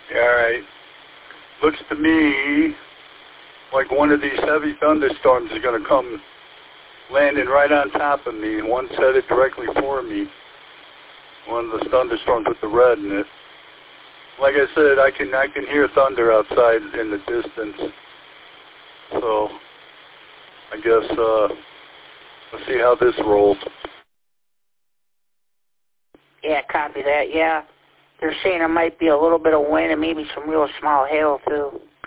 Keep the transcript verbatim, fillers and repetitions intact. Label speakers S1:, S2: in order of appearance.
S1: Yeah, all right. Looks to me like one of these heavy thunderstorms is going to come landing right on top of me. One's headed directly for me. One of the thunderstorms with the red in it. Like I said, I can I can hear thunder outside in the distance. So I guess uh, let's see how this rolls.
S2: Yeah, copy that. Yeah, they're saying there might be a little bit of wind and maybe some real small hail too.